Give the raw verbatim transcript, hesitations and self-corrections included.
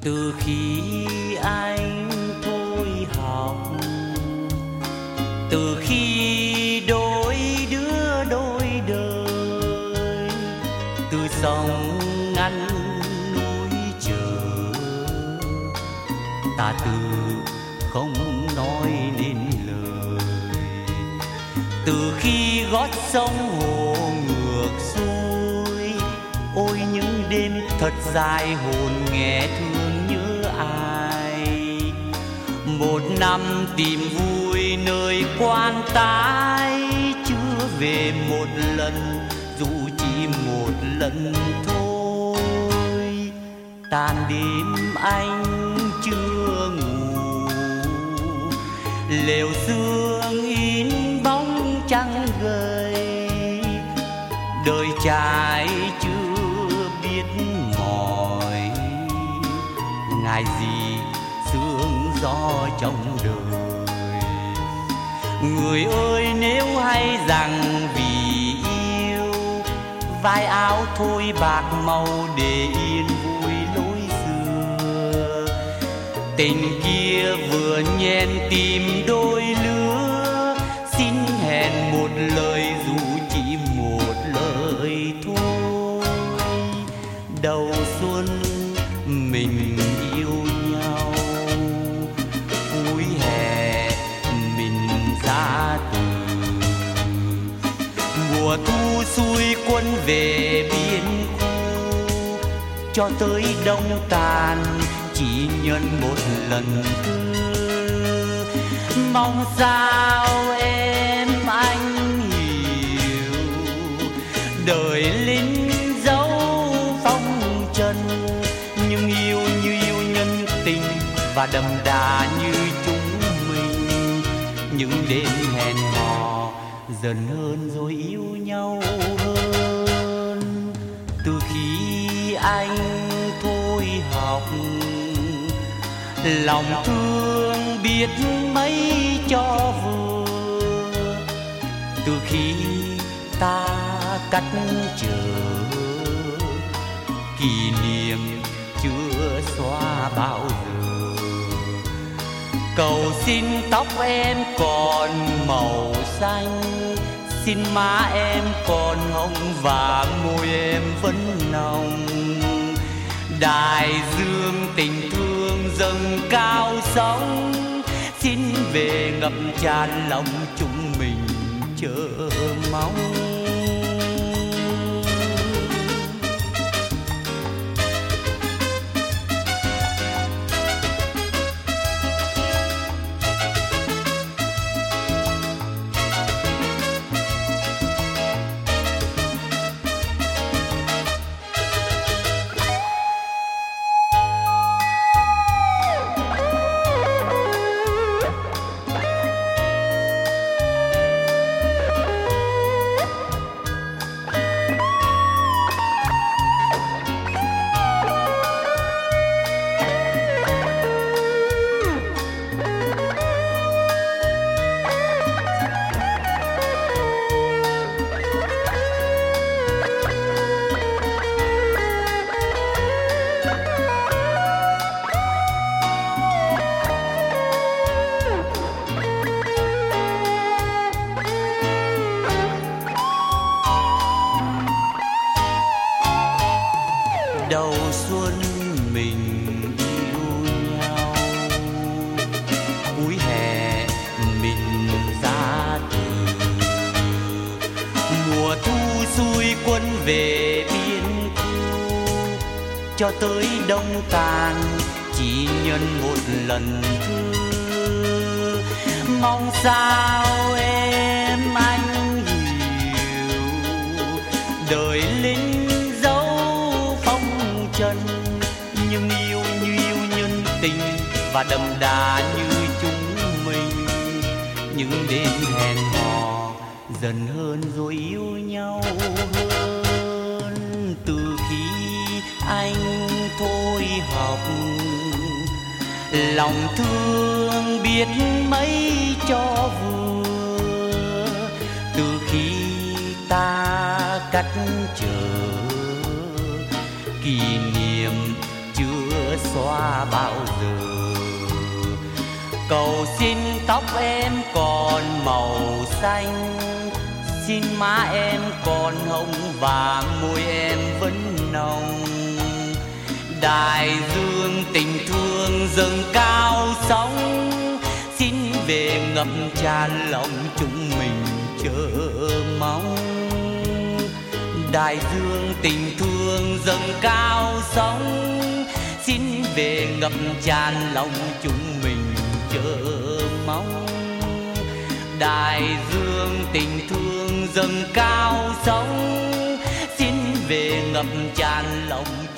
Từ khi anh thôi học, từ khi đôi đứa đôi đời, từ sông ngăn núi chờ, ta từ không nói nên lời. Từ khi gót sông hồ ngược xuôi, ôi những đêm thật dài hồn nghe thương nhớ ai. Một năm tìm vui nơi quan tái, chưa về một lần dù chỉ một lần thôi. Tàn đêm anh chưa ngủ, lều sương in bóng trăng gầy. Đời trai chưa biết mỏi, ngại gì sương gió trong đời. Người ơi nếu hay rằng vì yêu, vai áo thôi bạc màu để yên vui lối xưa. Tình kia vừa nhen tìm đôi lứa, xin hẹn một lời dù chỉ một lời thôi. Đầu xuân mình yêu nhau, cuối hè mình ra từ. Mùa thu xuôi quân về biên khu, cho tới đông tàn chỉ nhân một lần thư. Mong sao em anh hiểu, đời lính dấu phong trần, nhưng yêu như yêu nhân tình và đậm đà như chúng mình. Những đêm hẹn hò dần hơn rồi yêu nhau hơn. Từ khi anh thôi học, lòng thương biết mấy cho vừa. Từ khi ta cắt chờ, kỷ niệm chưa xóa bao giờ. Cầu xin tóc em còn màu xanh, xin má em còn hồng và môi em vẫn nồng. Đại dương tình thương dâng cao sóng, xin về ngập tràn lòng chúng mình chờ mong. Đầu xuân mình yêu nhau, cuối hè mình ra từ. Mùa thu xuôi quân về biên khu, cho tới đông tàn chỉ nhân một lần thư. Mong sao em anh hiểu, đời lính chân, nhưng yêu như yêu nhân tình và đậm đà như chúng mình. Những đêm hẹn hò dần hơn rồi yêu nhau hơn. Từ khi anh thôi học, lòng thương biết mấy cho vừa. Từ khi ta cắt chờ, kỷ niệm chưa xóa bao giờ. Cầu xin tóc em còn màu xanh, xin má em còn hồng và môi em vẫn nồng. Đại dương tình thương dâng cao sóng, xin về ngập tràn lòng chúng mình chờ mong. Đại dương tình thương dâng cao sóng, xin về ngập tràn lòng chúng mình chờ mong. Đại dương tình thương dâng cao sóng, xin về ngập tràn lòng